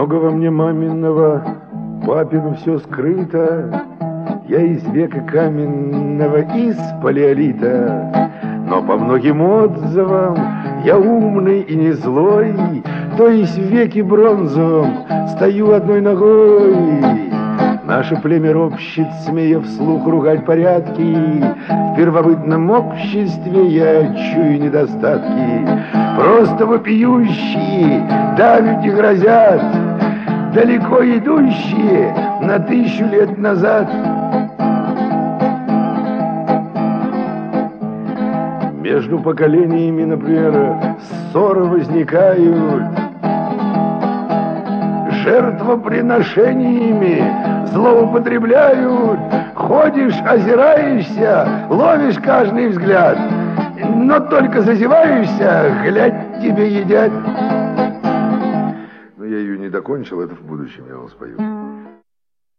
Много во мне маминого, папину все скрыто. Я из века каменного, из палеолита. Но по многим отзывам я умный и не злой, то есть в веке бронзовом стою одной ногой. Наше племя ропщет, смея вслух ругать порядки. В первобытном обществе я чую недостатки. Просто вопиющие, давят и грозят, далеко идущие на 1000 лет назад. Между поколениями, например, ссоры возникают, жертвоприношениями злоупотребляют. Ходишь, озираешься, ловишь каждый взгляд, но только зазеваешься, глядь, тебе едят. Но я ее не докончил, это в будущем я вам спою.